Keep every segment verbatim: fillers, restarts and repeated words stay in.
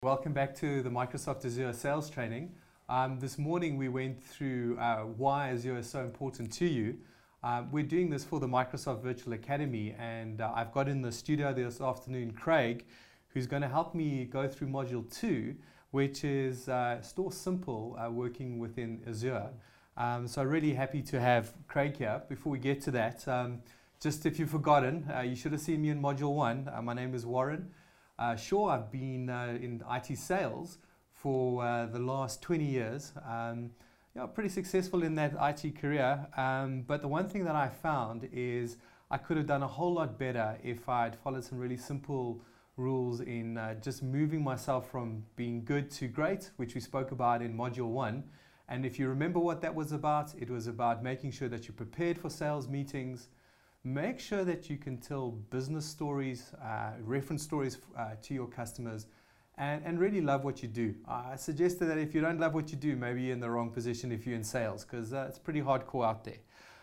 Welcome back to the Microsoft Azure sales training. Um, this morning we went through uh, why Azure is so important to you. Um, we're doing this for the Microsoft Virtual Academy, and uh, I've got in the studio this afternoon Craig, who's going to help me go through module two, which is uh, Store Simple uh, working within Azure. Um, so really happy to have Craig here. Before we get to that, um, just if you've forgotten, uh, you should have seen me in module one. Uh, my name is Warren. Uh, sure, I've been uh, in I T sales for uh, the last twenty years. Um, yeah, pretty successful in that I T career. Um, but the one thing that I found is I could have done a whole lot better if I'd followed some really simple rules in uh, just moving myself from being good to great, which we spoke about in module one. And if you remember what that was about, it was about making sure that you're prepared for sales meetings, make sure that you can tell business stories, uh, reference stories uh, to your customers, and, and really love what you do. Uh, I suggested that if you don't love what you do, maybe you're in the wrong position if you're in sales, because uh, it's pretty hardcore out there.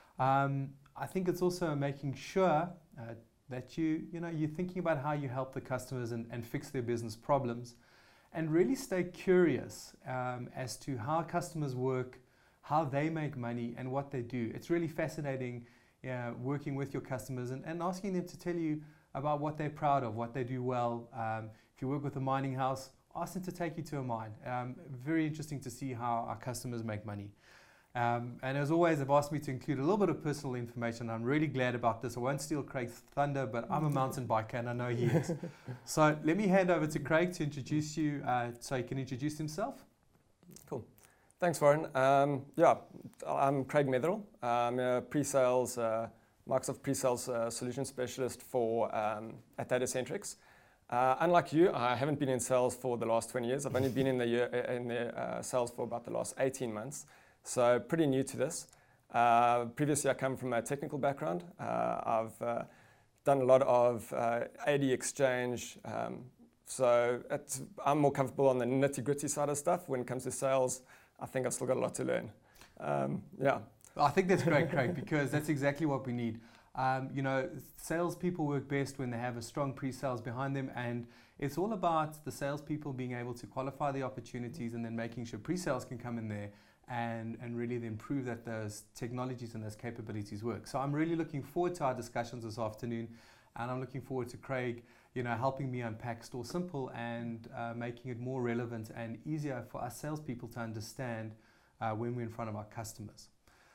Um, I think it's also making sure uh, that you, you know, you're thinking about how you help the customers and, and fix their business problems, and really stay curious um, as to how customers work, how they make money, and what they do. It's really fascinating uh, working with your customers and, and asking them to tell you about what they're proud of, what they do well. Um, if you work with a mining house, ask them to take you to a mine. Um, very interesting to see how our customers make money. Um, and as always, they've asked me to include a little bit of personal information. I'm really glad about this. I won't steal Craig's thunder, but I'm a mountain biker and I know he is. So let me hand over to Craig to introduce you, uh, so he can introduce himself. Cool. Thanks, Warren. Um, yeah, I'm Craig Metherell. I'm a pre-sales, uh, Microsoft pre-sales uh, solution specialist for um, at Datacentrix. Uh, unlike you, I haven't been in sales for the last twenty years. I've only been in the year, in the uh, sales for about the last eighteen months. So pretty new to this. Uh, previously, I come from a technical background. Uh, I've uh, done a lot of uh, A D exchange. Um, so it's, I'm more comfortable on the nitty-gritty side of stuff. When it comes to sales, I think I've still got a lot to learn. Um, yeah. I think that's great, Craig, because that's exactly what we need. Um, you know, salespeople work best when they have a strong pre-sales behind them, and it's all about the salespeople being able to qualify the opportunities and then making sure pre-sales can come in there and, and really then prove that those technologies and those capabilities work. So I'm really looking forward to our discussions this afternoon, and I'm looking forward to Craig, you know, helping me unpack Store Simple and uh, making it more relevant and easier for us salespeople to understand uh, when we're in front of our customers.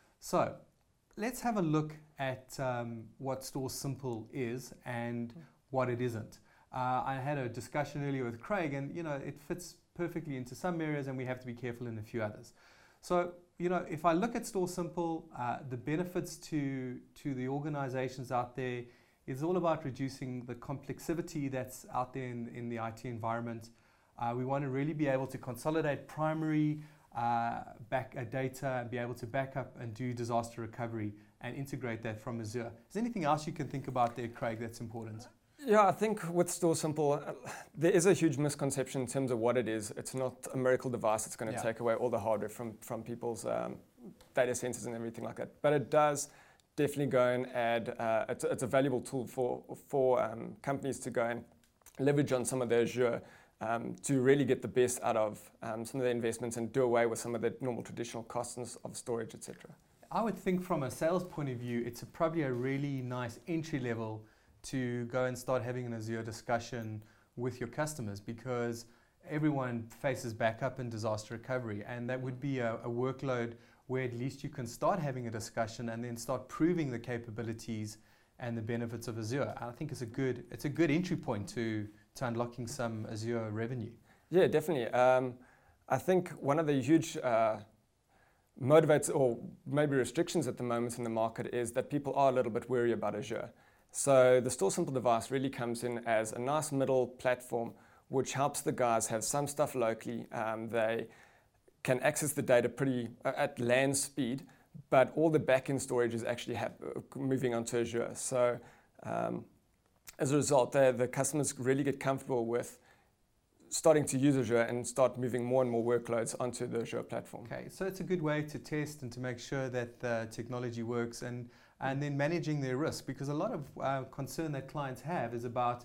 So let's have a look at um, what Store Simple is and what it isn't. Uh, I had a discussion earlier with Craig, and you know, it fits perfectly into some areas and we have to be careful in a few others. So, you know, if I look at Store Simple, uh, the benefits to, to the organizations out there is all about reducing the complexity that's out there in, in the I T environment. Uh, we want to really be able to consolidate primary uh, back uh, data and be able to back up and do disaster recovery and integrate that from Azure. Is there anything else you can think about there, Craig, that's important? Yeah, I think with Store Simple, uh, there is a huge misconception in terms of what it is. It's not a miracle device that's going to yeah. take away all the hardware from, from people's um, data centers and everything like that. But it does definitely go and add, uh, it's, it's a valuable tool for, for um, companies to go and leverage on some of their Azure um, to really get the best out of um, some of their investments and do away with some of the normal traditional costs of storage, et cetera. I would think from a sales point of view, it's a, probably a really nice entry level to go and start having an Azure discussion with your customers, because everyone faces backup and disaster recovery, and that would be a, a workload where at least you can start having a discussion and then start proving the capabilities and the benefits of Azure. I think it's a good it's a good entry point to, to unlocking some Azure revenue. Yeah, definitely. Um, I think one of the huge uh, motivates or maybe restrictions at the moment in the market is that people are a little bit wary about Azure. So the Store Simple device really comes in as a nice middle platform which helps the guys have some stuff locally. Um, they can access the data pretty uh, at LAN speed, but all the backend storage is actually ha- moving onto Azure. So um, as a result, the customers really get comfortable with starting to use Azure and start moving more and more workloads onto the Azure platform. Okay, so it's a good way to test and to make sure that the technology works, and, and then managing their risk, because a lot of uh, concern that clients have is about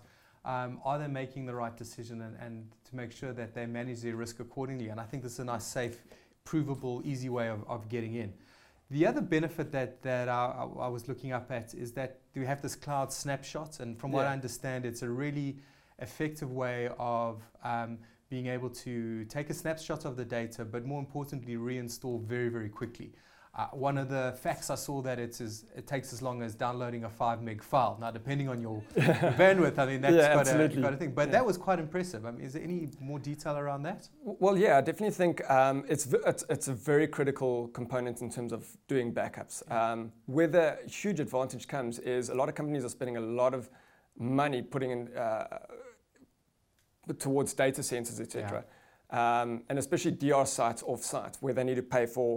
Um, are they making the right decision, and, and to make sure that they manage their risk accordingly? And I think this is a nice, safe, provable, easy way of, of getting in. The other benefit that, that I, I was looking up at is that we have this cloud snapshot, and from what Yeah. I understand, it's a really effective way of um, being able to take a snapshot of the data, but more importantly, reinstall very, very quickly. Uh, one of the facts I saw that it is it takes as long as downloading a five meg file. Now, depending on your, your bandwidth, I mean that's Yeah, got, a, absolutely. got a thing. But Yeah. that was quite impressive. I mean, is there any more detail around that? Well, yeah, I definitely think um, it's, v- it's it's a very critical component in terms of doing backups. Um, where the huge advantage comes is a lot of companies are spending a lot of money putting in uh, towards data centers, et cetera, um, and especially D R sites off-site where they need to pay for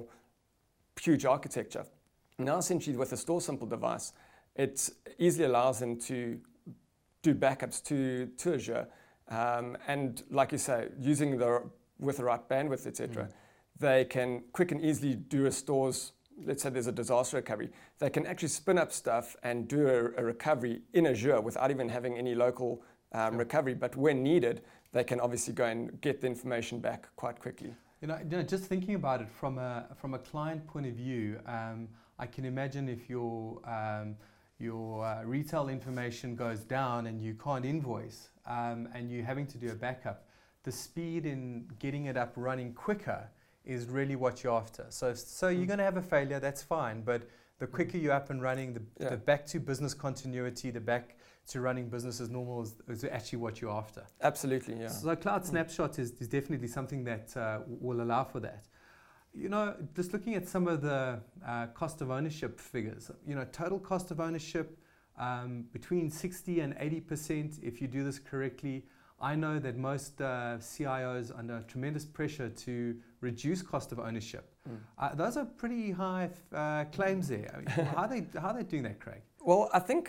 huge architecture. Now, essentially, with a Store Simple device, it easily allows them to do backups to, to Azure. Um, and like you say, using the with the right bandwidth, et cetera, mm. they can quick and easily do restores. Let's say there's a disaster recovery. They can actually spin up stuff and do a, a recovery in Azure without even having any local um, sure. recovery. But when needed, they can obviously go and get the information back quite quickly. You know, you know, just thinking about it from a from a client point of view, um, I can imagine if your um, your uh, retail information goes down and you can't invoice, um, and you're having to do a backup, the speed in getting it up running quicker is really what you're after. So, so you're going to have a failure, that's fine, but the quicker you're up and running, the, yeah. the back to business continuity, the back to running business as normal is, is actually what you're after. Absolutely, yeah. So Cloud Snapshot is, is definitely something that uh, will allow for that. You know, just looking at some of the uh, cost of ownership figures, you know, total cost of ownership um, between sixty and eighty percent if you do this correctly. I know that most uh, C I Os are under tremendous pressure to reduce cost of ownership. Mm. Uh, those are pretty high uh, claims there. I mean, how, are they, how are they doing that, Craig? Well, I think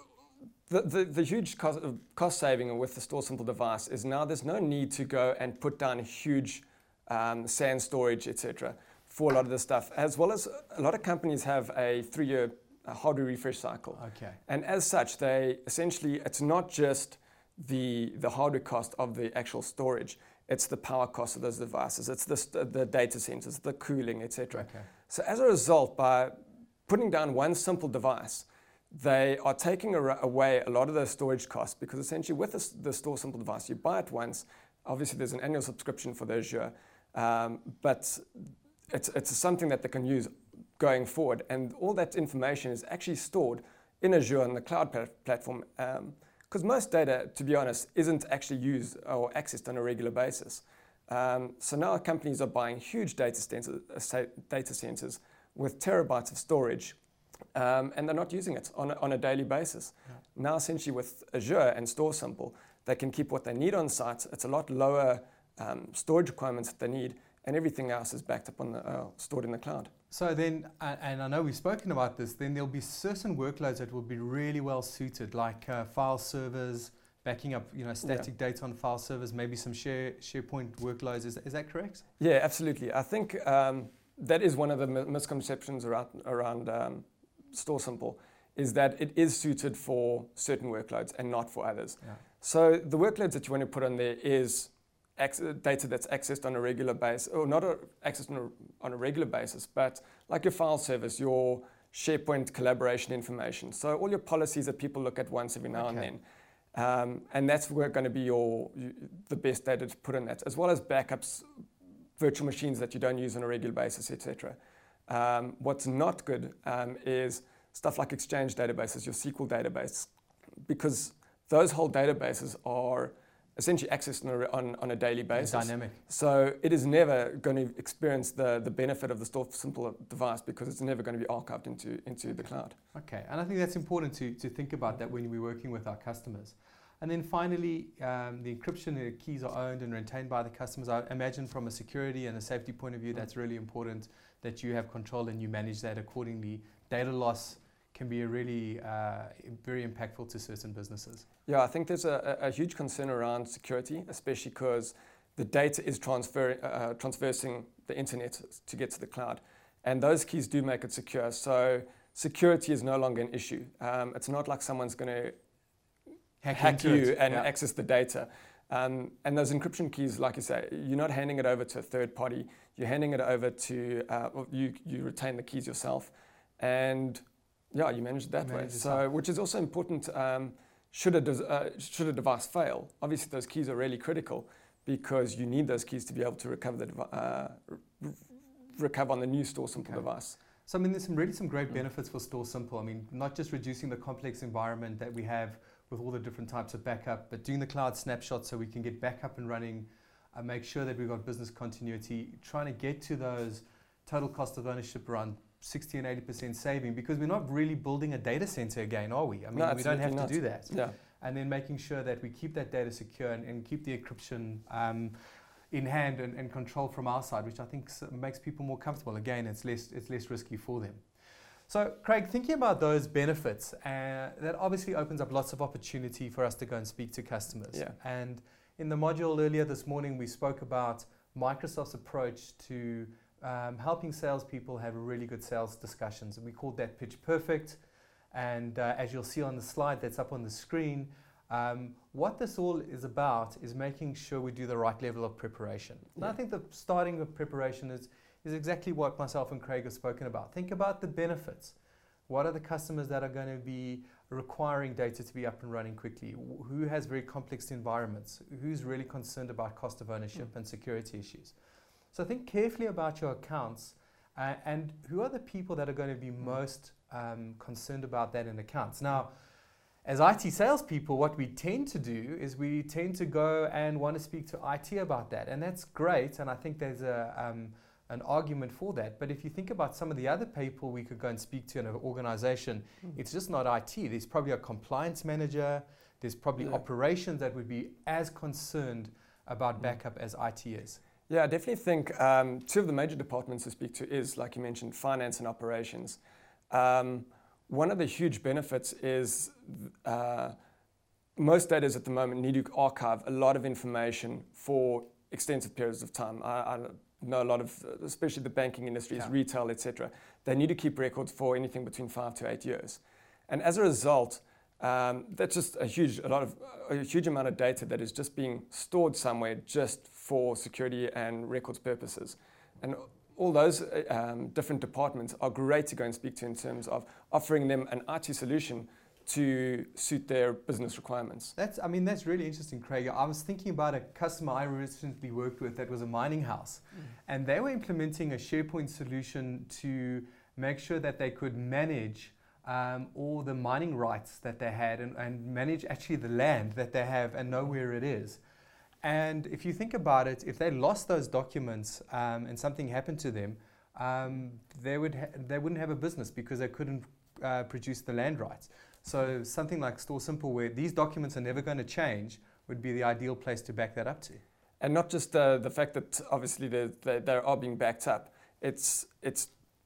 the, the, the huge cost, cost saving with the Store Simple device is now there's no need to go and put down a huge um, SAN storage, et cetera, for a lot of this stuff. As well as a lot of companies have a three-year hardware refresh cycle. Okay. And as such, they essentially, it's not just the the hardware cost of the actual storage, it's the power cost of those devices, it's the, the data centers, the cooling, et cetera. Okay. So as a result, by putting down one simple device, they are taking away a lot of those storage costs, because essentially with the, the Store Simple device, you buy it once, obviously there's an annual subscription for the Azure, um, but it's, it's something that they can use going forward, and all that information is actually stored in Azure on the cloud platform, um, because most data, to be honest, isn't actually used or accessed on a regular basis. Um, so now companies are buying huge data centers, data centers with terabytes of storage, um, and they're not using it on a, on a daily basis. Yeah. Now, essentially, with Azure and Store Simple, they can keep what they need on site. It's a lot lower um, storage requirements that they need, and everything else is backed up on the uh, stored in the cloud. So then, uh, and I know we've spoken about this, then there'll be certain workloads that will be really well suited, like uh, file servers, backing up, you know, static yeah. data on file servers, maybe some share SharePoint workloads. Is, is that correct? Yeah, absolutely. I think um, that is one of the misconceptions around, around um, Store Simple, is that it is suited for certain workloads and not for others. Yeah. So the workloads that you want to put on there is data that's accessed on a regular basis, or not a, accessed on a, on a regular basis, but like your file servers, your SharePoint collaboration information. So all your policies that people look at once every now okay. and then. Um, and that's where going to be your, you, the best data to put in that, as well as backups, virtual machines that you don't use on a regular basis, et cetera. Um, what's not good um, is stuff like Exchange databases, your S Q L database, because those whole databases are essentially accessed on a, on, on a daily basis. Dynamic. So it is never going to experience the, the benefit of the Store Simple device, because it's never going to be archived into, into the cloud. Okay, and I think that's important to, to think about that when we're working with our customers. And then finally, um, the encryption the keys are owned and retained by the customers. I imagine from a security and a safety point of view, that's really important that you have control and you manage that accordingly. Data loss can be a really uh, very impactful to certain businesses. Yeah, I think there's a, a huge concern around security, especially because the data is transfer, uh, transversing the internet to get to the cloud. And those keys do make it secure. So security is no longer an issue. Um, it's not like someone's going to hack, hack you it. and yeah. access the data. Um, and those encryption keys, like you say, you're not handing it over to a third party. You're handing it over to, uh, well, you, you retain the keys yourself. And yeah, you manage it that you way. Manage so, which is also important. Um, should, a des- uh, should a device fail, obviously those keys are really critical because you need those keys to be able to recover the devi- uh, re- recover on the new Store Simple okay. device. So I mean, there's some really some great benefits for Store Simple. I mean, not just reducing the complex environment that we have with all the different types of backup, but doing the cloud snapshots so we can get back up and running, uh, make sure that we've got business continuity, trying to get to those total cost of ownership around sixty and eighty percent saving, because we're not really building a data center again, are we? I mean, no, we don't have not. to do that. Yeah. And then making sure that we keep that data secure and, and keep the encryption um, in hand and, and control from our side, which I think makes people more comfortable. Again, it's less, it's less risky for them. So, Craig, thinking about those benefits, uh, that obviously opens up lots of opportunity for us to go and speak to customers. Yeah. And in the module earlier this morning, we spoke about Microsoft's approach to um, helping salespeople have really good sales discussions. And we called that Pitch Perfect. And uh, as you'll see on the slide that's up on the screen, um, what this all is about is making sure we do the right level of preparation. Yeah. And I think the starting of preparation is is exactly what myself and Craig have spoken about. Think about the benefits. What are the customers that are going to be requiring data to be up and running quickly? Who has very complex environments? Who's really concerned about cost of ownership mm. and security issues? So think carefully about your accounts uh, and who are the people that are going to be mm. most um, concerned about that in accounts. Now, as I T salespeople, what we tend to do is we tend to go and want to speak to I T about that. And that's great. And I think there's a... Um, an argument for that. But if you think about some of the other people we could go and speak to in an organization, mm. it's just not I T. There's probably a compliance manager, there's probably yeah. operations that would be as concerned about mm. backup as I T is. Yeah, I definitely think um, two of the major departments to speak to is, like you mentioned, finance and operations. Um, one of the huge benefits is uh, most data at the moment need to archive a lot of information for extensive periods of time. I, I, know a lot of, especially the banking industries, yeah. retail, et cetera. They need to keep records for anything between five to eight years, and as a result, um, that's just a huge, a lot of, a huge amount of data that is just being stored somewhere just for security and records purposes, and all those um, different departments are great to go and speak to in terms of offering them an I T solution to suit their business requirements. That's, I mean, that's really interesting, Craig. I was thinking about a customer I recently worked with that was a mining house, mm. and they were implementing a SharePoint solution to make sure that they could manage um, all the mining rights that they had and, and manage actually the land that they have and know where it is. And if you think about it, if they lost those documents um, and something happened to them, um, they would ha- they wouldn't have a business because they couldn't uh, produce the land rights. So something like Store Simple, where these documents are never going to change, would be the ideal place to back that up to. And not just uh, the fact that obviously they they are being backed up. It's it's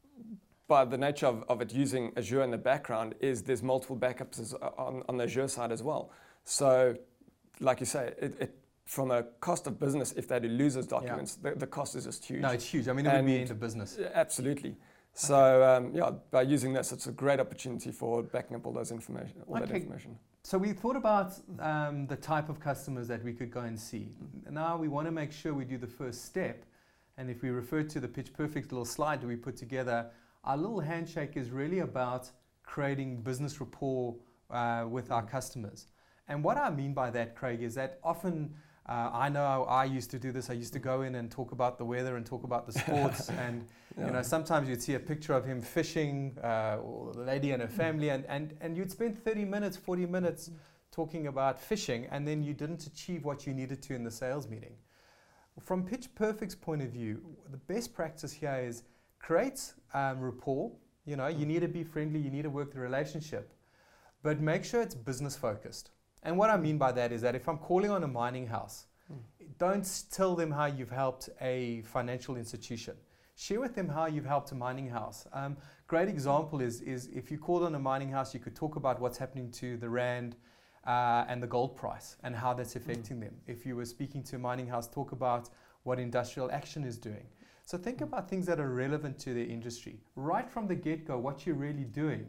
by the nature of, of it using Azure in the background is there's multiple backups on, on the Azure side as well. So, like you say, it, it from a cost of business, if they do lose those documents, yeah. the, the cost is just huge. No, it's huge. I mean, it would be into business. Absolutely. So um, yeah, by using this, it's a great opportunity for backing up all those information, all okay. that information. So we thought about um, the type of customers that we could go and see. Now we want to make sure we do the first step, and if we refer to the Pitch Perfect little slide that we put together, our little handshake is really about creating business rapport uh, with our customers. And what I mean by that, Craig, is that often Uh, I know I used to do this. I used to go in and talk about the weather and talk about the sports. and yeah. you know, sometimes you'd see a picture of him fishing, uh, or the lady and her family, and, and, and you'd spend thirty minutes, forty minutes talking about fishing, and then you didn't achieve what you needed to in the sales meeting. From Pitch Perfect's point of view, the best practice here is create um, rapport. You know, you need to be friendly. You need to work the relationship, but make sure it's business focused. And what I mean by that is that if I'm calling on a mining house, mm. don't tell them how you've helped a financial institution. Share with them how you've helped a mining house. Um, great example is, is if you called on a mining house, you could talk about what's happening to the rand uh, and the gold price and how that's affecting mm. them. If you were speaking to a mining house, talk about what industrial action is doing. So think about things that are relevant to their industry. Right from the get-go, what you're really doing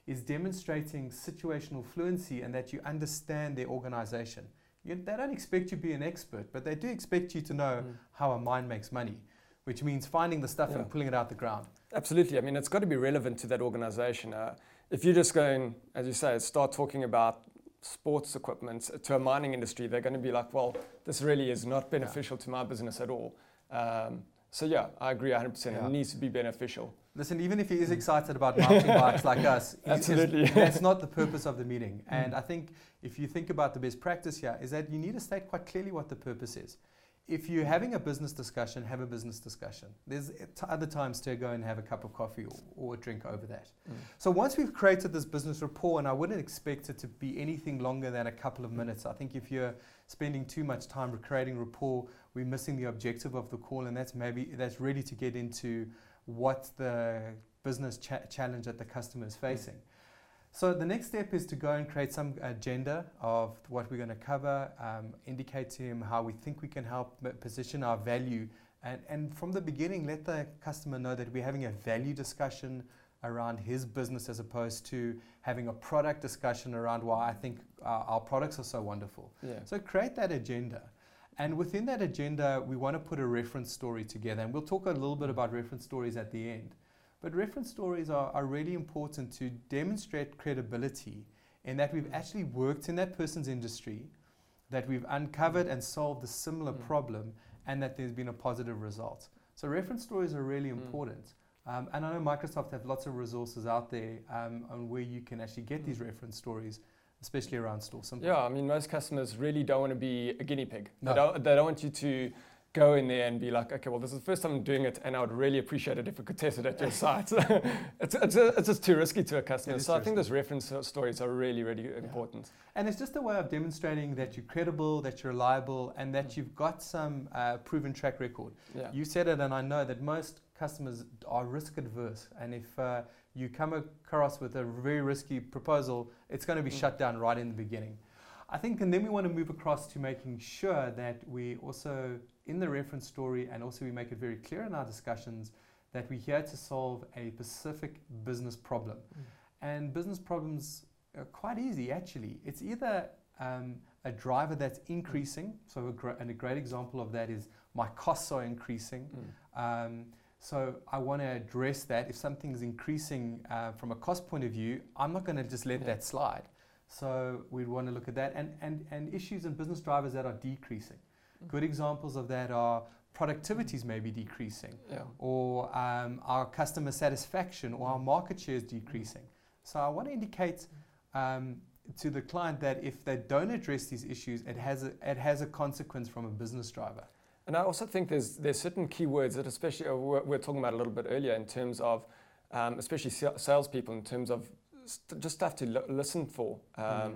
is demonstrating situational fluency and that you understand their organization. You, they don't expect you to be an expert, but they do expect you to know mm. how a mine makes money, which means finding the stuff yeah. and pulling it out the ground. Absolutely. I mean, it's got to be relevant to that organization. Uh, if you're just going, as you say, start talking about sports equipment to a mining industry, they're going to be like, well, this really is not beneficial yeah. to my business at all. Um, so yeah, I agree one hundred percent. Yeah. It needs to be beneficial. Listen, even if he is excited about mountain bikes like us, absolutely, that's not the purpose of the meeting. And I think if you think about the best practice here, is that you need to state quite clearly what the purpose is. If you're having a business discussion, have a business discussion. There's t- other times to go and have a cup of coffee or, or a drink over that. Mm. So once we've created this business rapport, and I wouldn't expect it to be anything longer than a couple of minutes. I think if you're spending too much time creating rapport, we're missing the objective of the call, and that's maybe that's really to get into what the business cha- challenge that the customer is facing. Mm. So the next step is to go and create some agenda of what we're going to cover, um, indicate to him how we think we can help position our value, and, and from the beginning let the customer know that we're having a value discussion around his business as opposed to having a product discussion around why I think our, our products are so wonderful. Yeah. So create that agenda. And within that agenda, we want to put a reference story together, and we'll talk a little bit about reference stories at the end. But reference stories are, are really important to demonstrate credibility in that we've actually worked in that person's industry, that we've uncovered and solved a similar mm. problem, and that there's been a positive result. So reference stories are really important. Mm. Um, and I know Microsoft have lots of resources out there um, on where you can actually get mm. these reference stories, especially around Store Simple. Yeah, I mean, most customers really don't want to be a guinea pig. No. They don't, they don't want you to go in there and be like, okay, well, this is the first time I'm doing it, and I would really appreciate it if we could test it at your site. it's, it's, it's just too risky to a customer. So I think those reference stories are really, really yeah. important. And it's just a way of demonstrating that you're credible, that you're reliable, and that mm. you've got some uh, proven track record. Yeah. You said it, and I know that most customers are risk adverse, and if uh, you come across with a very risky proposal, it's going to be mm. shut down right in the beginning. I think, and then we want to move across to making sure that we also, in the reference story, and also we make it very clear in our discussions that we're here to solve a specific business problem. Mm. And business problems are quite easy, actually. It's either um, a driver that's increasing, so a gr- and a great example of that is my costs are increasing. Mm. Um, so I want to address that. If something's increasing uh, from a cost point of view, I'm not going to just let yeah. that slide. So we'd want to look at that, and, and, and issues and business drivers that are decreasing. Mm-hmm. Good examples of that are productivities maybe decreasing, yeah. or um, our customer satisfaction, or our market share is decreasing. So I want to indicate um, to the client that if they don't address these issues, it has a, it has a consequence from a business driver. And I also think there's there's certain keywords that especially uh, we're, we're talking about a little bit earlier in terms of, um, especially salespeople, in terms of st- just stuff to l- listen for um, mm.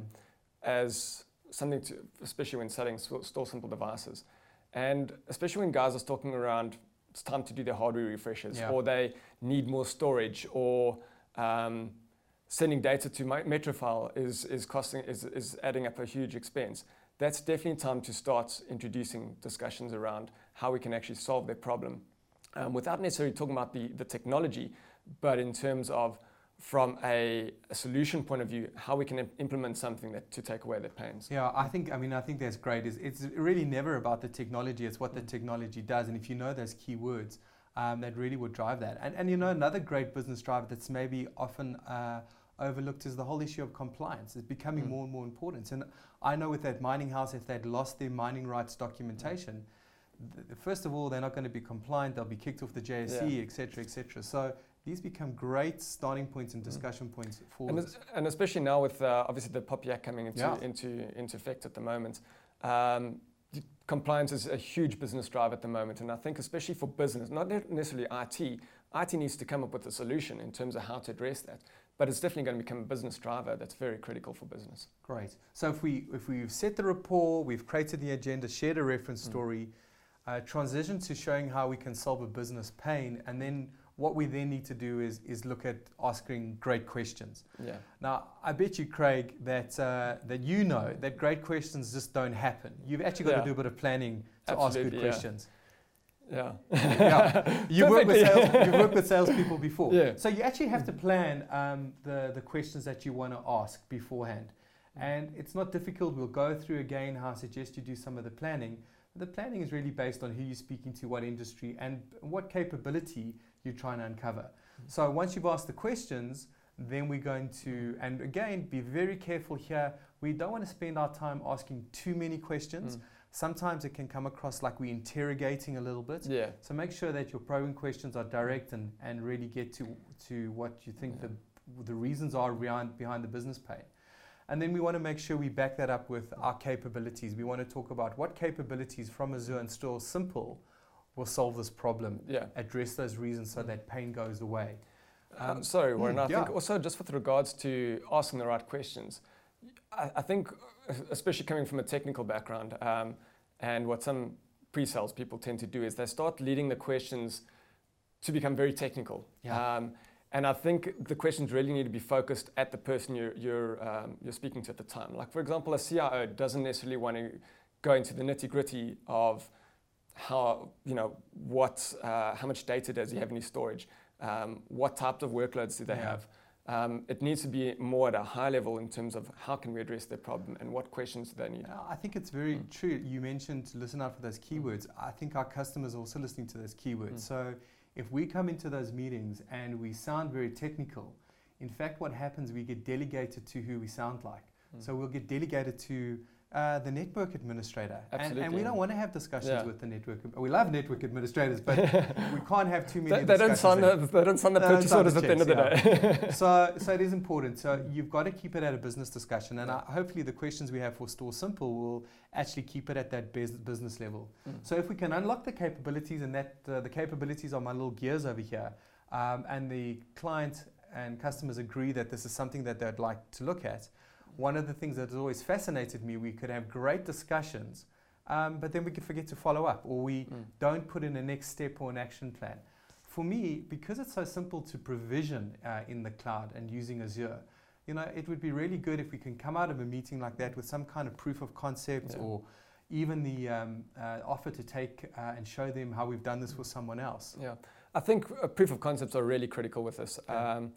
as something to, especially when selling Store Simple devices. And especially when guys are talking around, it's time to do their hardware refreshes, yeah. or they need more storage, or um, sending data to Metrofile is is costing is, is adding up a huge expense. That's definitely time to start introducing discussions around how we can actually solve their problem, um, without necessarily talking about the, the technology, but in terms of from a, a solution point of view, how we can imp- implement something that to take away their pains. Yeah, I think, I mean, I think that's great. It's, it's really never about the technology, it's what the technology does. And if you know those key words, um, that really would drive that. And, and you know, another great business driver that's maybe often uh, overlooked is the whole issue of compliance. It's becoming mm. more and more important. And I know with that mining house, if they'd lost their mining rights documentation, mm. th- first of all, they're not going to be compliant, they'll be kicked off the J S E, et cetera, et cetera. So these become great starting points and discussion mm. points for and, us. And especially now with uh, obviously the POPI Act coming into, yeah. into, into effect at the moment, um, compliance is a huge business drive at the moment. And I think especially for business, not necessarily I T, I T needs to come up with a solution in terms of how to address that. But it's definitely going to become a business driver that's very critical for business. Great. So if, we, if we've set the rapport, we've created the agenda, shared a reference mm. story, uh, transition to showing how we can solve a business pain, and then what we then need to do is, is look at asking great questions. Yeah. Now, I bet you, Craig, that uh, that you know that great questions just don't happen. You've actually got yeah. to do a bit of planning to Absolutely, ask good yeah. questions. Yeah. yeah. You work with sales, you work with salespeople before. Yeah. So you actually have to plan um, the, the questions that you want to ask beforehand. And it's not difficult. We'll go through again how I suggest you do some of the planning. The planning is really based on who you're speaking to, what industry, and what capability you're trying to uncover. Mm-hmm. So once you've asked the questions, then we're going to, and again, be very careful here. We don't want to spend our time asking too many questions. Mm. Sometimes it can come across like we're interrogating a little bit. Yeah. So make sure that your probing questions are direct and, and really get to, to what you think yeah. the, the reasons are behind, behind the business pain. And then we want to make sure we back that up with our capabilities. We want to talk about what capabilities from Azure and Store Simple will solve this problem, yeah. address those reasons so that pain goes away. Um, um, sorry, Warren, I yeah. think also just with regards to asking the right questions, I, I think, especially coming from a technical background, um, and what some pre-sales people tend to do is they start leading the questions to become very technical. Yeah. Um, And I think the questions really need to be focused at the person you're, you're, um, you're speaking to at the time. Like, for example, a C I O doesn't necessarily want to go into the nitty-gritty of how, you know, what, uh, how much data does he have in his storage, um, what types of workloads do they yeah. have. Um, it needs to be more at a high level in terms of how can we address their problem and what questions do they need. I think it's very mm. true. You mentioned to listen out for those keywords. I think our customers are also listening to those keywords. Mm. So if we come into those meetings and we sound very technical, in fact, what happens, we get delegated to who we sound like. Mm. So we'll get delegated to uh, the network administrator. And, and we don't want to have discussions yeah. with the network. We love network administrators, but we can't have too many they, they discussions. Don't sign the, they don't sign the purchase orders at the end of the yeah. day. so, so it is important. So you've got to keep it at a business discussion. And yeah. I, hopefully the questions we have for Store Simple will actually keep it at that business level. Mm. So if we can unlock the capabilities, and that uh, the capabilities are my little gears over here, um, and the client and customers agree that this is something that they'd like to look at. One of the things that has always fascinated me, we could have great discussions, um, but then we could forget to follow up, or we mm. don't put in a next step or an action plan. For me, because it's so simple to provision uh, in the cloud and using Azure, you know, it would be really good if we can come out of a meeting like that with some kind of proof of concept, yeah. or even the um, uh, offer to take uh, and show them how we've done this for someone else. Yeah, I think uh, proof of concepts are really critical with this, yeah. um,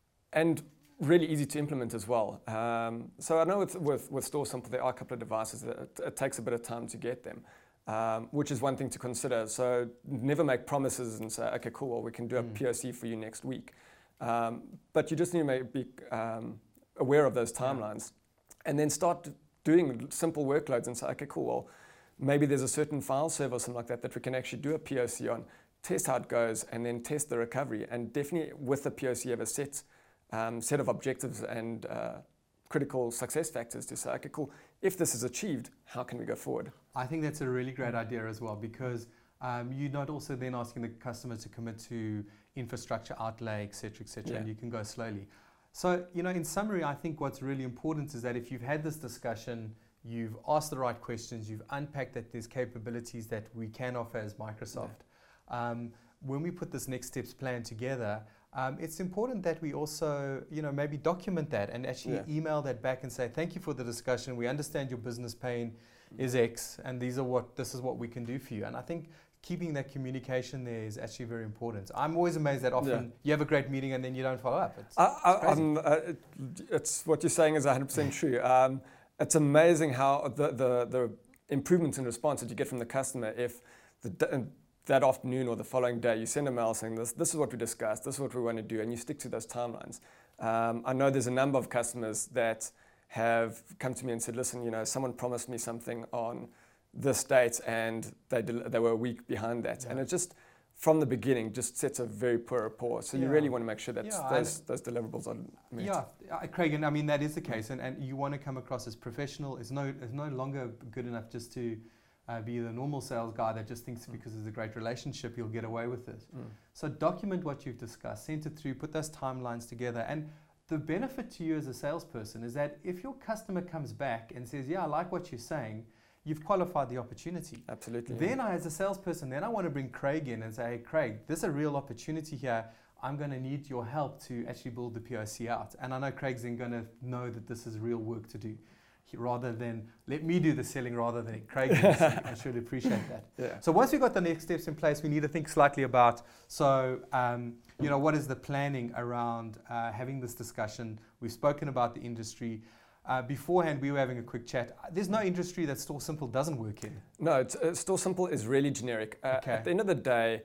and really easy to implement as well. Um, so I know with, with, with Store Simple there are a couple of devices that it, it takes a bit of time to get them, um, which is one thing to consider. So never make promises and say, okay, cool, well, we can do a mm. P O C for you next week. Um, but you just need to be um, aware of those timelines, yeah. and then start doing simple workloads and say, okay, cool, well, maybe there's a certain file server or something like that that we can actually do a P O C on, test how it goes, and then test the recovery. And definitely with the P O C, you have a set, um, set of objectives and uh, critical success factors to say, okay, cool, if this is achieved, how can we go forward? I think that's a really great idea as well, because um, you're not also then asking the customer to commit to infrastructure outlay, et cetera, et cetera, yeah. and you can go slowly. So, you know, in summary, I think what's really important is that if you've had this discussion, you've asked the right questions, you've unpacked that there's capabilities that we can offer as Microsoft. Yeah. Um, when we put this next steps plan together, um, it's important that we also, you know, maybe document that and actually yeah. email that back and say, thank you for the discussion. We understand your business pain is X, and these are what, this is what we can do for you. And I think keeping that communication there is actually very important. I'm always amazed that often yeah. you have a great meeting and then you don't follow up. It's, I, I, it's, crazy. Uh, it, it's what you're saying is one hundred percent true. Um, it's amazing how the, the, the improvements in response that you get from the customer if the, that afternoon or the following day you send a mail saying this, this is what we discussed, this is what we want to do, and you stick to those timelines. Um, I know there's a number of customers that have come to me and said, listen, you know, someone promised me something on this date and they del- they were a week behind that. Yeah. And it just, from the beginning, just sets a very poor rapport. So yeah. you really want to make sure that yeah, those, those deliverables are met. Yeah, uh, Craig, and I mean, that is the case. And, and you want to come across as professional. It's no, it's no longer good enough just to uh, be the normal sales guy that just thinks mm. because there's a great relationship, you'll get away with this. Mm. So document what you've discussed, send it through, put those timelines together. And the benefit to you as a salesperson is that if your customer comes back and says, yeah, I like what you're saying, you've qualified the opportunity. Absolutely. Then I, as a salesperson, then I want to bring Craig in and say, hey, Craig, there's a real opportunity here. I'm going to need your help to actually build the P O C out. And I know Craig's then going to know that this is real work to do. rather than let me do the selling rather than Craig do the selling. I should appreciate that. Yeah. So once we've got the next steps in place, we need to think slightly about, so, um, you know, what is the planning around uh, having this discussion? We've spoken about the industry. Uh, beforehand, we were having a quick chat. There's no industry that Store Simple doesn't work in. No, it's, uh, Store Simple is really generic. Uh, Okay. At the end of the day,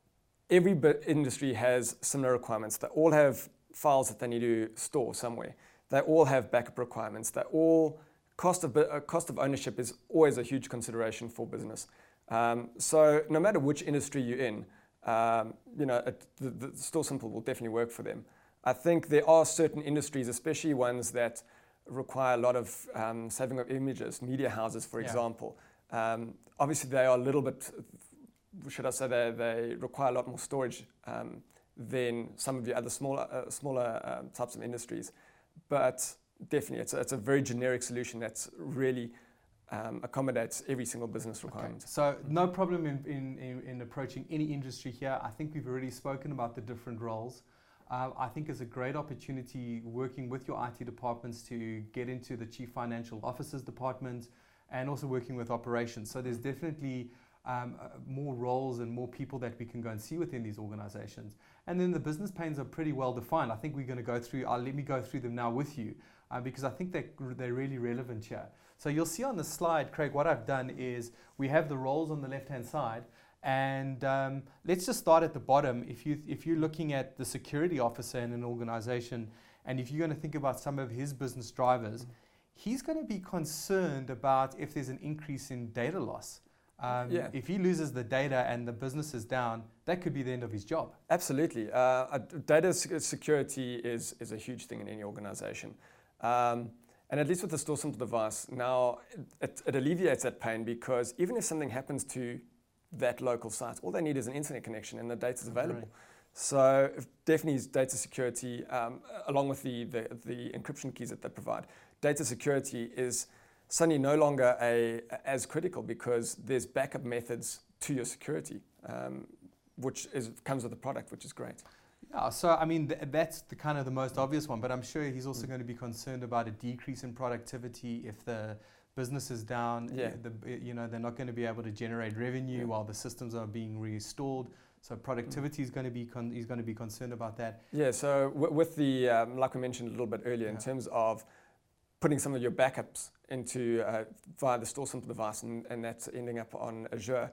every bit industry has similar requirements. They all have files that they need to store somewhere. They all have backup requirements. They all cost of uh, cost of ownership is always a huge consideration for business. Um, so no matter which industry you're in, um, you know, it, the, the Store Simple will definitely work for them. I think there are certain industries, especially ones that require a lot of um, saving of images, media houses, for Yeah. example. Um, obviously, they are a little bit, should I say, they, they require a lot more storage um, than some of the other smaller, uh, smaller um, types of industries. But definitely, it's a, it's a very generic solution that's really um, accommodates every single business requirement. Okay. So no problem in, in, in, in approaching any industry here. I think we've already spoken about the different roles. Uh, I think it's a great opportunity working with your I T departments to get into the Chief Financial Officer's department and also working with operations. So there's definitely um, uh, more roles and more people that we can go and see within these organizations. And then the business pains are pretty well defined. I think we're going to go through, uh, let me go through them now with you uh, because I think that they're really relevant here. So you'll see on the slide, Craig, what I've done is we have the roles on the left-hand side. And um, let's just start at the bottom. If, you, if you're looking at the security officer in an organization, and if you're going to think about some of his business drivers, mm-hmm. he's going to be concerned about if there's an increase in data loss. Um, yeah. If he loses the data and the business is down, that could be the end of his job. Absolutely. Uh, data security is, is a huge thing in any organization. Um, and at least with the Store Simple device, now it, it alleviates that pain because even if something happens to that local site, all they need is an internet connection and the data is available. Right. So definitely data security, um, along with the, the, the encryption keys that they provide, data security is suddenly no longer a, as critical because there's backup methods to your security, um, which is, comes with the product, which is great. Yeah, so I mean, th- that's the kind of the most obvious one, but I'm sure he's also mm. going to be concerned about a decrease in productivity if the business is down. Yeah. The, you know, they're not going to be able to generate revenue yeah. while the systems are being reinstalled. So productivity mm. is going to be con- he's going to be concerned about that. Yeah. So w- with the um, like we mentioned a little bit earlier, yeah. in terms of putting some of your backups into uh, via the Store Simple device, and, and that's ending up on Azure,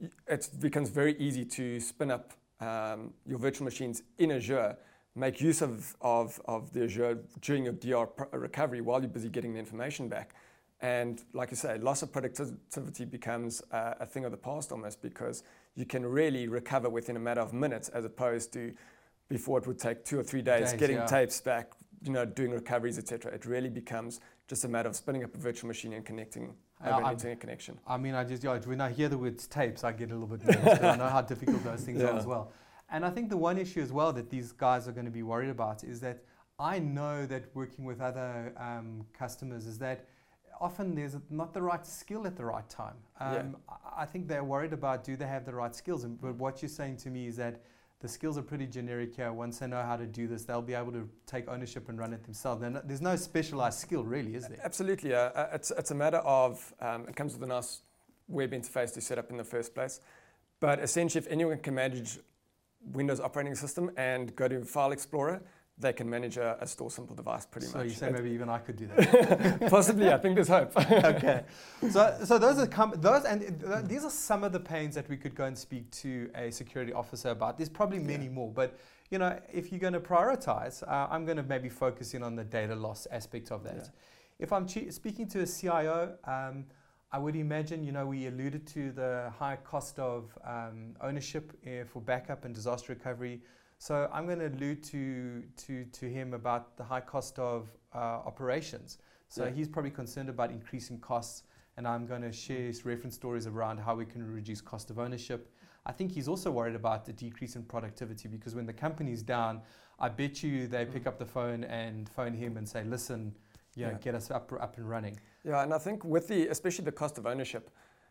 it becomes very easy to spin up um, your virtual machines in Azure. Make use of, of, of the Azure during your D R pr- recovery while you're busy getting the information back. And like you say, loss of productivity becomes uh, a thing of the past almost because you can really recover within a matter of minutes as opposed to before it would take two or three days, days getting yeah. tapes back, you know, doing recoveries, et cetera. It really becomes just a matter of spinning up a virtual machine and connecting over uh, an internet connection. I mean, I just, yeah, when I hear the words tapes, I get a little bit nervous. I know how difficult those things yeah. are as well. And I think the one issue as well that these guys are going to be worried about is that I know that working with other um, customers is that often there's not the right skill at the right time. Um, yeah. I think they're worried about do they have the right skills. And, but what you're saying to me is that the skills are pretty generic here. Once they know how to do this, they'll be able to take ownership and run it themselves. Not, there's no specialized skill really, is there? Absolutely. Uh, it's, it's a matter of, um, it comes with a nice web interface to set up in the first place. But essentially, if anyone can manage Windows operating system and go to File Explorer, they can manage a, a Store Simple device pretty so much. So you say maybe even I could do that? Possibly, I think there's hope. Okay. So so those are com- those and th- these are some of the pains that we could go and speak to a security officer about. There's probably many yeah. more, but you know, if you're going to prioritize, uh, I'm going to maybe focus in on the data loss aspect of that. Yeah. If I'm che- speaking to a C I O, um, I would imagine, you know, we alluded to the high cost of um, ownership uh, for backup and disaster recovery. So I'm going to allude to, to, to him about the high cost of uh, operations. So yeah. he's probably concerned about increasing costs, and I'm going to share reference stories around how we can reduce cost of ownership. I think he's also worried about the decrease in productivity because when the company's down, I bet you they pick up the phone and phone him and say, listen, you know, yeah. get us up, up and running. Yeah, and I think with the, especially the cost of ownership,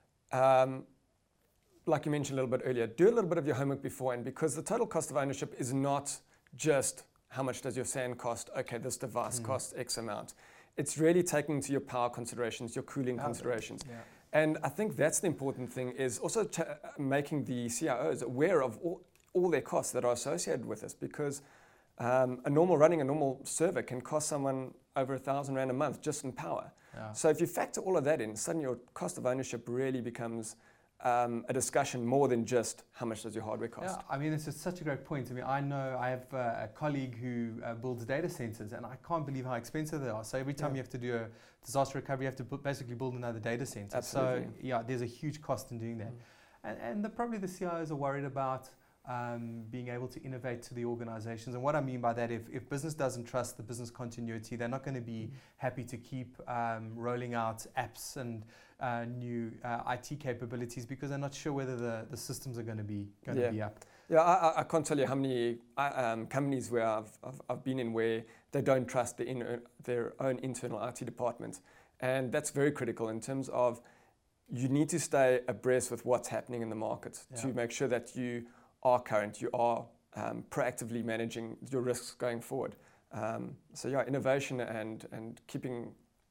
um, like you mentioned a little bit earlier, do a little bit of your homework beforehand because the total cost of ownership is not just how much does your S A N cost, okay, this device mm. costs X amount. it's really taking into your power considerations, your cooling Oh, considerations. Yeah. And I think that's the important thing, is also ch- making the C I Os aware of all, all their costs that are associated with this, because um, a normal running a normal server can cost someone over a thousand rand a month just in power. Yeah. So if you factor all of that in, suddenly your cost of ownership really becomes um, a discussion more than just how much does your hardware cost. Yeah, I mean, it's just such a great point. I mean, I know I have uh, a colleague who uh, builds data centers, and I can't believe how expensive they are. So every time Yeah. you have to do a disaster recovery, you have to bu- basically build another data center. Absolutely. So yeah, there's a huge cost in doing that. Mm. And, and the, probably the C I Os are worried about um, being able to innovate to the organizations. And what I mean by that, if, if business doesn't trust the business continuity, they're not going to be happy to keep um, rolling out apps and uh, new uh, I T capabilities, because they're not sure whether the, the systems are going to be going to Yeah. be up. Yeah, I, I- I can't tell you how many uh, um, companies where I've, I've, I've been in where they don't trust the in, their own internal I T department. And that's very critical in terms of you need to stay abreast with what's happening in the market Yeah. to make sure that you are current, you are um, proactively managing your risks going forward. Um, so yeah, innovation and, and keeping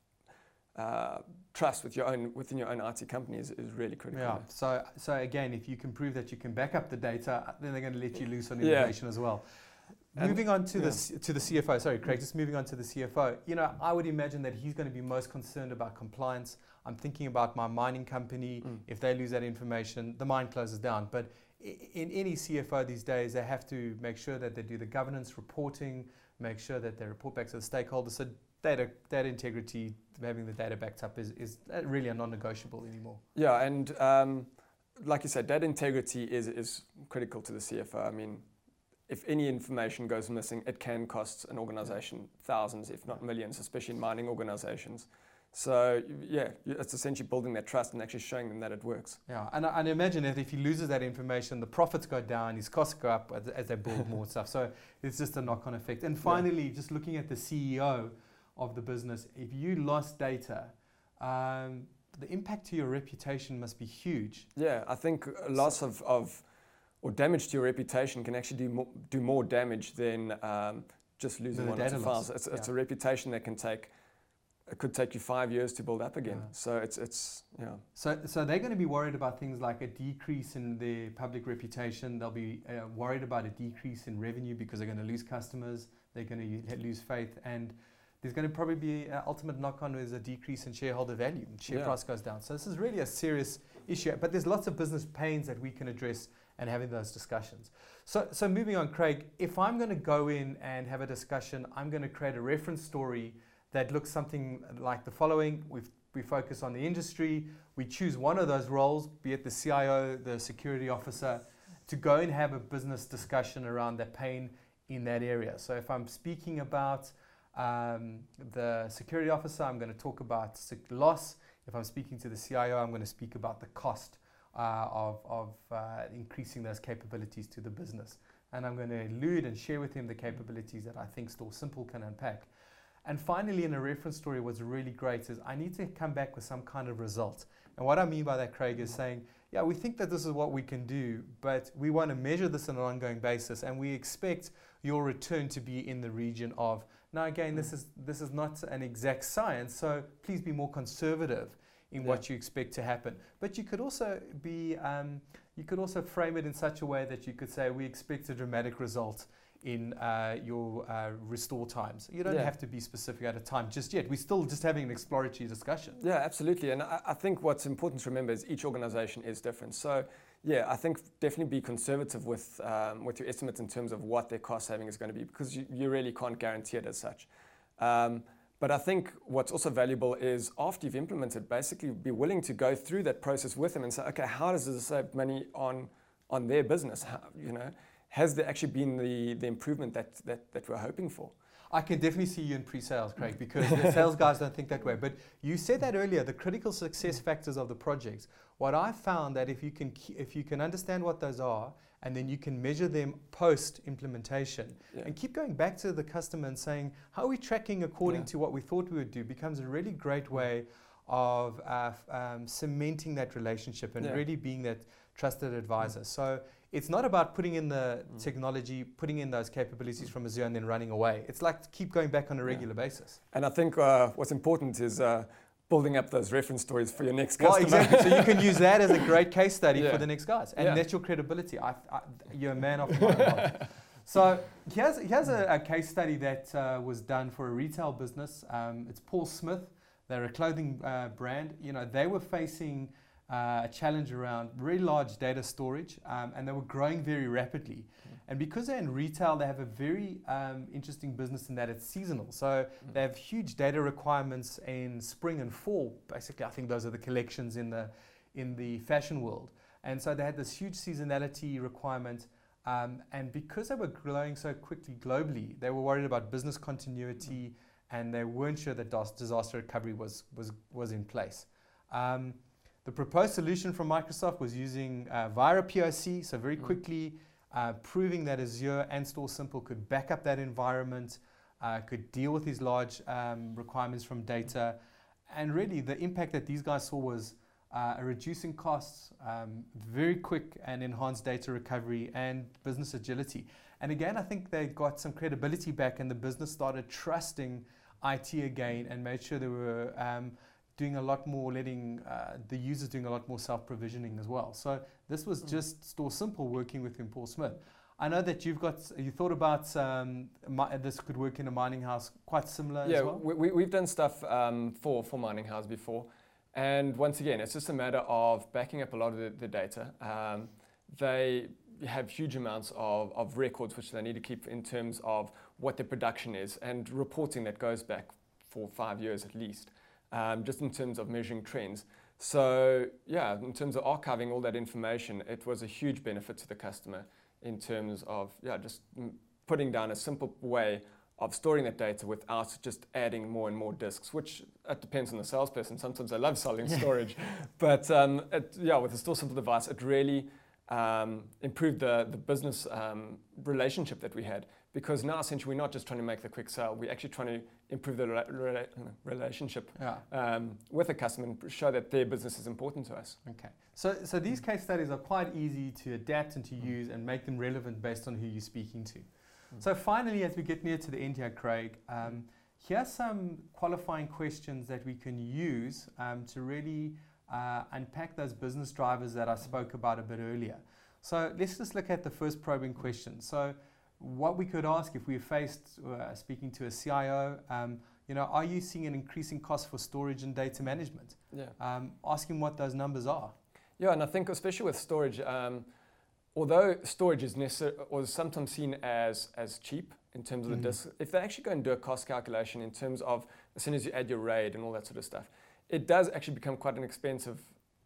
uh, trust with your own, within your own I T company is, is really critical. Yeah. So, so again, if you can prove that you can back up the data, then they're going to let you loose on Yeah. innovation as well. And- moving on to yeah. the C- to the C F O. Sorry, Craig. Just moving on to the C F O. You know, I would imagine that he's going to be most concerned about compliance. I'm thinking about my mining company. Mm. If they lose that information, the mine closes down. But i- in any C F O these days, they have to make sure that they do the governance reporting, make sure that they report back to the stakeholders. So data data integrity, having the data backed up, is is really a non-negotiable anymore. Yeah, and um, like you said, data integrity is, is critical to the C F O. I mean, if any information goes missing, it can cost an organization thousands, if not millions, especially in mining organizations. So yeah, it's essentially building that trust and actually showing them that it works. Yeah, and I, and imagine that if he loses that information, the profits go down, his costs go up as, as they build more stuff. So it's just a knock-on effect. And finally, just looking at the C E O of the business, if you lost data, um, the impact to your reputation must be huge. Yeah, I think a loss of, of or damage to your reputation can actually do more, do more damage than um, just losing The one or data two loss. files. It's, it's Yeah. a reputation that can take, it could take you five years to build up again. Yeah. So it's, it's yeah. So, so they're going to be worried about things like a decrease in their public reputation. They'll be uh, worried about a decrease in revenue because they're going to lose customers. They're going to lose faith, and there's going to probably be an ultimate knock-on is a decrease in shareholder value. Share Yeah. price goes down. So this is really a serious issue. But there's lots of business pains that we can address and having those discussions. So, so moving on, Craig, if I'm going to go in and have a discussion, I'm going to create a reference story that looks something like the following. We've, we focus on the industry. We choose one of those roles, be it the C I O, the security officer, to go and have a business discussion around that pain in that area. So if I'm speaking about um, the security officer, I'm going to talk about sec- loss. If I'm speaking to the C I O, I'm going to speak about the cost uh, of, of uh, increasing those capabilities to the business. And I'm going to allude and share with him the capabilities that I think Store Simple can unpack. And finally, in a reference story, what's really great is I need to come back with some kind of result. And what I mean by that, Craig, is saying, yeah, we think that this is what we can do, but we want to measure this on an ongoing basis, and we expect your return to be in the region of. Now, again, this is this is not an exact science, so please be more conservative in Yeah. what you expect to happen. But you could also be, um, you could also frame it in such a way that you could say, we expect a dramatic result in uh, your uh, restore times. You don't Yeah. have to be specific at a time just yet. We're still just having an exploratory discussion. Yeah, absolutely. And I, I think what's important to remember is each organization is different. So yeah, I think definitely be conservative with um, with your estimates in terms of what their cost saving is going to be, because you, you really can't guarantee it as such. Um, but I think what's also valuable is after you've implemented, basically be willing to go through that process with them and say, okay, how does this save money on on their business? How, you know, has there actually been the, the improvement that, that, that we're hoping for? I can definitely see you in pre-sales, Craig, because the sales guys don't think that way. But you said that earlier, the critical success factors of the projects. What I found that if you can ke- if you can understand what those are, and then you can measure them post-implementation, Yeah. and keep going back to the customer and saying, how are we tracking according Yeah. to what we thought we would do, becomes a really great way of uh, f- um, cementing that relationship and Yeah. really being that trusted advisor. Mm. So it's not about putting in the mm. technology, putting in those capabilities mm. from Azure and then running away. It's like keep going back on a regular yeah. basis. And I think uh, what's important is uh, building up those reference stories for your next customer. Well, exactly. So you can use that as a great case study yeah. for the next guys. And yeah. that's your credibility. I, I, you're a man of my heart. So here's, here's a, a case study that uh, was done for a retail business. Um, it's Paul Smith. They're a clothing uh, brand. You know, they were facing uh, a challenge around very large data storage, um, and they were growing very rapidly. Mm. And because they're in retail, they have a very um, interesting business in that it's seasonal. So mm. they have huge data requirements in spring and fall. Basically, I think those are the collections in the in the fashion world. And so they had this huge seasonality requirement. Um, and because they were growing so quickly globally, they were worried about business continuity, mm. and they weren't sure that disaster recovery was was was in place. Um, the proposed solution from Microsoft was using uh, Vira P O C, so very mm. quickly uh, proving that Azure and StoreSimple could back up that environment, uh, could deal with these large um, requirements from data, and really the impact that these guys saw was Uh, reducing costs, um, very quick and enhanced data recovery, and business agility. And again, I think they got some credibility back, and the business started trusting I T again and made sure they were um, doing a lot more, letting uh, the users doing a lot more self-provisioning as well. So this was just StoreSimple working with Paul Smith. I know that you've got, you thought about um, mi- this could work in a mining house, quite similar yeah, as well? Yeah, we, we've done stuff um, for, for mining house before. And once again, it's just a matter of backing up a lot of the, the data. Um, they have huge amounts of, of records which they need to keep in terms of what their production is, and reporting that goes back for five years at least, um, just in terms of measuring trends. So yeah, in terms of archiving all that information, it was a huge benefit to the customer in terms of yeah, just putting down a simple way of storing that data without just adding more and more disks, which it depends on the salesperson. Sometimes I love selling storage, but um, it, yeah, with a StoreSimple device, it really um, improved the, the business um, relationship that we had, because now essentially we're not just trying to make the quick sale, we're actually trying to improve the rela- rela- relationship yeah. um, with the customer and show that their business is important to us. Okay, so so these case studies are quite easy to adapt and to use and make them relevant based on who you're speaking to. So finally, as we get near to the end here, Craig, um, here's some qualifying questions that we can use um, to really uh, unpack those business drivers that I spoke about a bit earlier. So let's just look at the first probing question. So what we could ask if we were faced uh, speaking to a C I O, um, you know, are you seeing an increasing cost for storage and data management? Yeah. Um, asking what those numbers are. Yeah, and I think especially with storage, um, although storage is necessary or sometimes seen as, as cheap in terms of mm-hmm. the disk, if they actually go and do a cost calculation in terms of as soon as you add your RAID and all that sort of stuff, it does actually become quite an expensive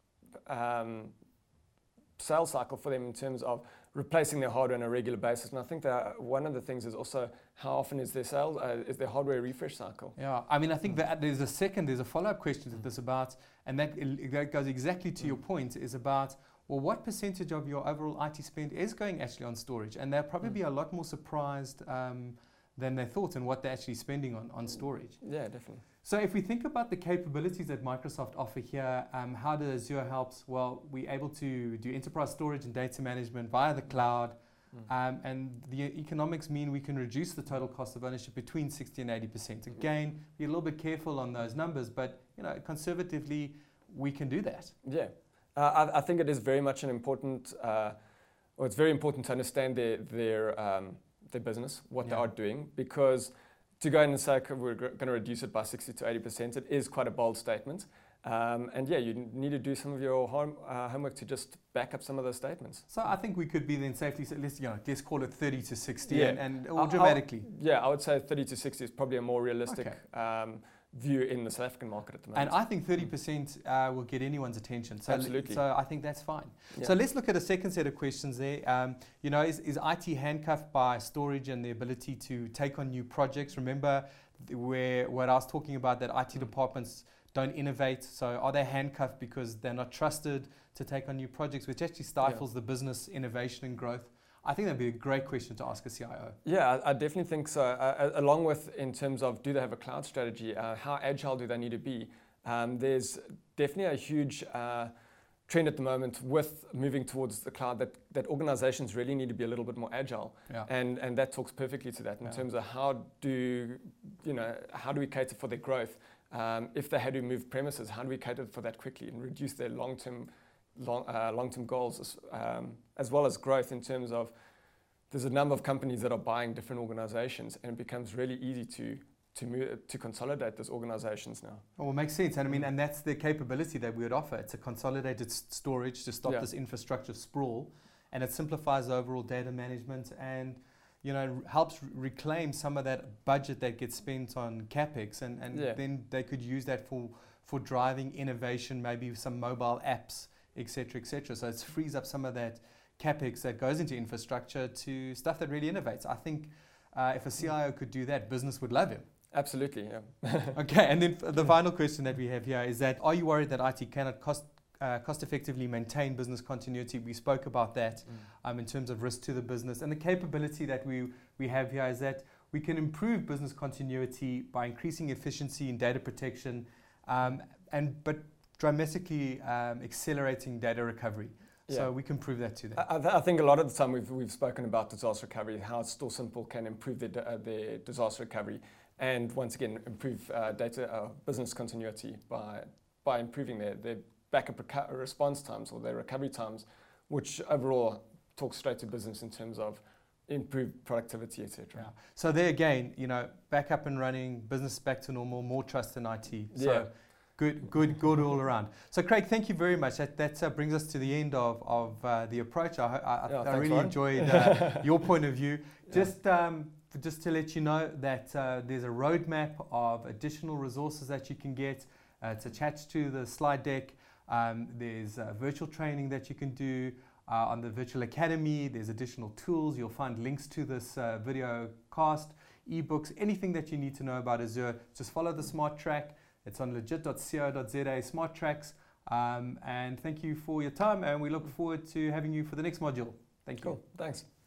um, sales cycle for them in terms of replacing their hardware on a regular basis. And I think that one of the things is also how often is their sales, uh, is their hardware refresh cycle? Yeah, I mean, I think that there's a second, there's a follow-up question to this about, and that, that goes exactly to mm. your point, is about, well, what percentage of your overall I T spend is going actually on storage? And they'll probably mm. be a lot more surprised um, than they thought and what they're actually spending on, on storage. Yeah, definitely. So if we think about the capabilities that Microsoft offer here, um, how does Azure helps? Well, we're able to do enterprise storage and data management via the cloud. Mm. Um, and the economics mean we can reduce the total cost of ownership between sixty and eighty percent. Again, be a little bit careful on those numbers, but you know, conservatively, we can do that. Yeah. Uh, I, I think it is very much an important, uh, or it's very important to understand their their um, their business, what yeah. they are doing, because to go in and say we're going to reduce it by sixty to eighty percent, it is quite a bold statement. Um, and yeah, you need to do some of your home, uh, homework to just back up some of those statements. So I think we could be then safely, let's, you know, let's call it thirty to sixty yeah. and, and or dramatically. I'll, yeah, I would say thirty to sixty is probably a more realistic okay. um, view in the South African market at the moment. And I think thirty percent uh, will get anyone's attention. So Absolutely. So I think that's fine. Yeah. So let's look at a second set of questions there. Um, you know, is, is I T handcuffed by storage and the ability to take on new projects? Remember where what I was talking about, that I T departments don't innovate. So are they handcuffed because they're not trusted to take on new projects, which actually stifles yeah. the business innovation and growth? I think that'd be a great question to ask a C I O. Yeah, I, I definitely think so. Uh, along with in terms of do they have a cloud strategy, uh, how agile do they need to be? Um, there's definitely a huge uh, trend at the moment with moving towards the cloud that, that organizations really need to be a little bit more agile. Yeah. And, and that talks perfectly to that in Yeah. terms of how do, you know, how do we cater for their growth? Um, if they had to move premises, how do we cater for that quickly and reduce their long-term long, uh, long-term goals as, um, as well as growth in terms of there's a number of companies that are buying different organizations and it becomes really easy to to move, to consolidate those organizations now. Well, it makes sense. And I mean, and that's the capability that we would offer. It's a consolidated s- storage to stop Yeah. this infrastructure sprawl, and it simplifies overall data management and, you know, helps re- reclaim some of that budget that gets spent on CapEx, and, and Yeah. then they could use that for, for driving innovation, maybe some mobile apps, et cetera, et cetera. So it frees up some of that CapEx that goes into infrastructure to stuff that really innovates. I think uh, if a C I O could do that, business would love him. Absolutely, yeah. Okay, and then f- the final question that we have here is that, are you worried that I T cannot cost uh, cost effectively maintain business continuity? We spoke about that Mm. um, in terms of risk to the business. And the capability that we, we have here is that we can improve business continuity by increasing efficiency in data protection, um, and but dramatically um, accelerating data recovery. Yeah. So we can prove that to them. I, I th- I think a lot of the time we've, we've spoken about disaster recovery, how Store Simple can improve their, d- uh, their disaster recovery and once again improve uh, data uh, business continuity by by improving their, their backup reco- response times or their recovery times, which overall talks straight to business in terms of improved productivity, et cetera. Yeah. So there again, you know, back up and running, business back to normal, more trust in I T. So Yeah. good, good, good all around. So Craig, thank you very much. That, that uh, brings us to the end of, of uh, the approach. I, I, Yeah, I thanks, really Warren. enjoyed uh, your point of view. Yeah. Just, um, just to let you know that uh, there's a roadmap of additional resources that you can get. Uh, it's attached to the slide deck. Um, there's uh, virtual training that you can do uh, on the Virtual Academy. There's additional tools. You'll find links to this uh, video cast, ebooks, anything that you need to know about Azure. Just follow the smart track. It's on legit dot co dot za, smart tracks. Um, and thank you for your time, and we look forward to having you for the next module. Thank you. Cool, thanks.